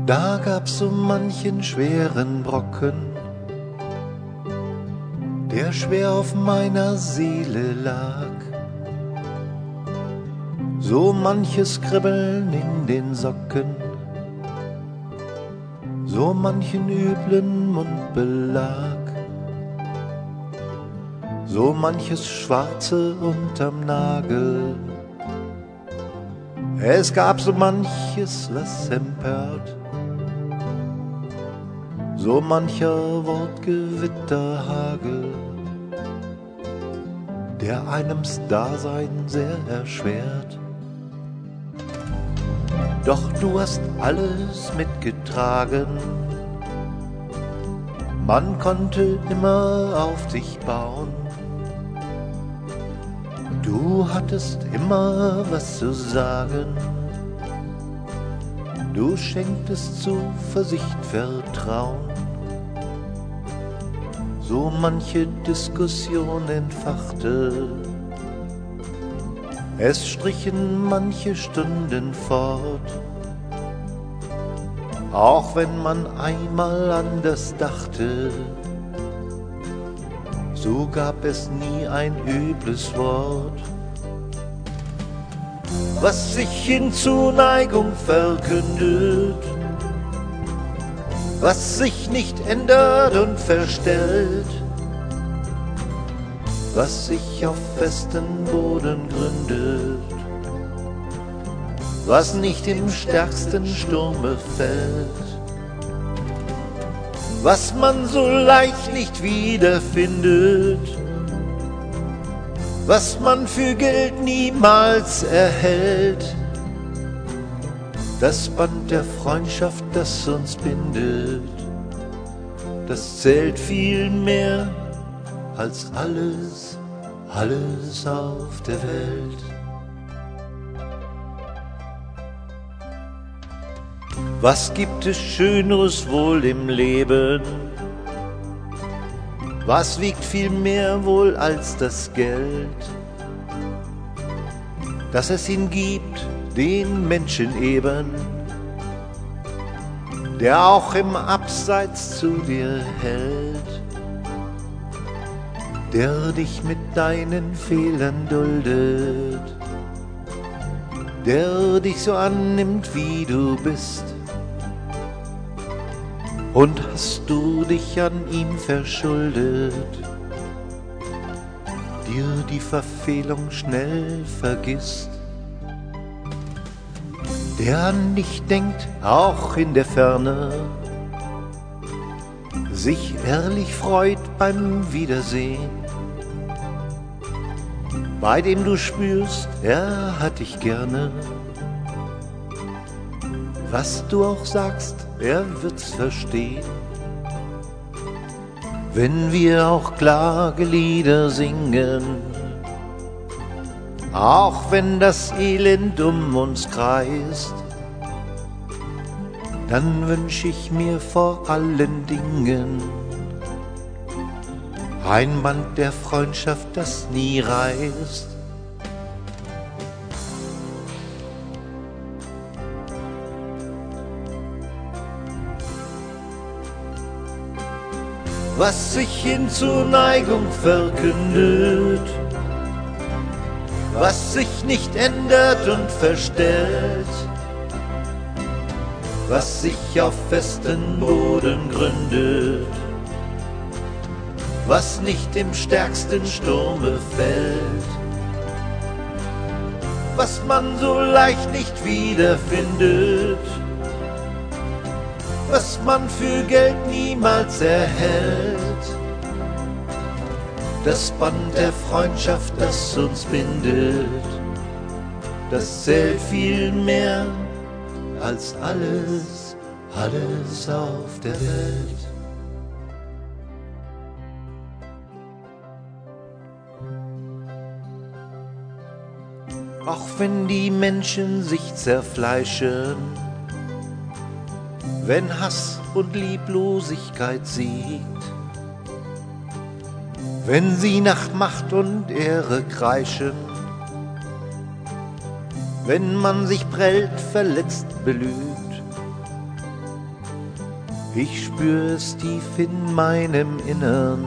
Da gab's so manchen schweren Brocken, der schwer auf meiner Seele lag. So manches Kribbeln in den Socken, so manchen üblen Mundbelag, so manches Schwarze unterm Nagel. Es gab so manches, was empört, so mancher Wortgewitterhagel, der einem's Dasein sehr erschwert. Doch du hast alles mitgetragen, man konnte immer auf dich bauen. Du hattest immer was zu sagen, du schenktest Zuversicht, Vertrauen. So manche Diskussion entfachte, es strichen manche Stunden fort. Auch wenn man einmal anders dachte, so gab es nie ein übles Wort, was sich in Zuneigung verkündet, was sich nicht ändert und verstellt, was sich auf festen Boden gründet, was nicht im stärksten Sturme fällt, was man so leicht nicht wiederfindet, was man für Geld niemals erhält. Das Band der Freundschaft, das uns bindet, das zählt viel mehr als alles, alles auf der Welt. Was gibt es Schöneres wohl im Leben? Was wiegt viel mehr wohl als das Geld? Dass es ihn gibt, den Menschen eben, der auch im Abseits zu dir hält, der dich mit deinen Fehlern duldet, der dich so annimmt, wie du bist. Und hast du dich an ihm verschuldet, dir die Verfehlung schnell vergisst, der an dich denkt, auch in der Ferne, sich ehrlich freut beim Wiedersehen, bei dem du spürst, er hat dich gerne. Was du auch sagst, er wird's verstehen. Wenn wir auch Klagelieder singen, auch wenn das Elend um uns kreist, dann wünsch ich mir vor allen Dingen ein Band der Freundschaft, das nie reißt. Was sich in Zuneigung verkündet, was sich nicht ändert und verstellt, was sich auf festen Boden gründet, was nicht im stärksten Sturme fällt, was man so leicht nicht wiederfindet, was man für Geld niemals erhält. Das Band der Freundschaft, das uns bindet, das zählt viel mehr als alles, alles auf der Welt. Auch wenn die Menschen sich zerfleischen, wenn Hass und Lieblosigkeit siegt, wenn sie nach Macht und Ehre kreischen, wenn man sich prellt, verletzt, belügt, Ich spür es tief in meinem Innern,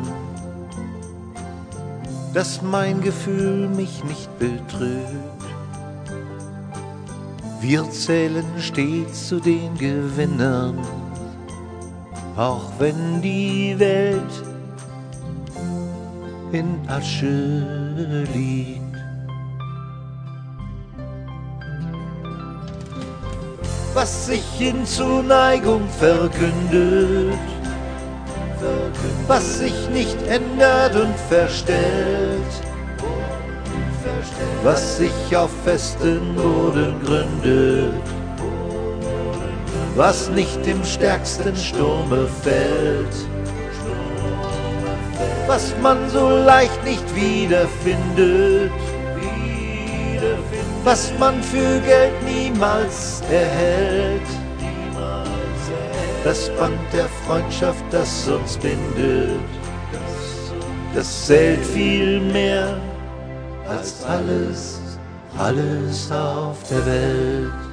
dass mein Gefühl mich nicht betrügt. Wir zählen stets zu den Gewinnern, auch wenn die Welt in Asche liegt. Was sich in Zuneigung verkündet, was sich nicht ändert und verstellt, was sich auf festen Boden gründet, was nicht im stärksten Sturme fällt, was man so leicht nicht wiederfindet, was man für Geld niemals erhält. Das Band der Freundschaft, das uns bindet, das zählt viel mehr als alles, alles auf der Welt.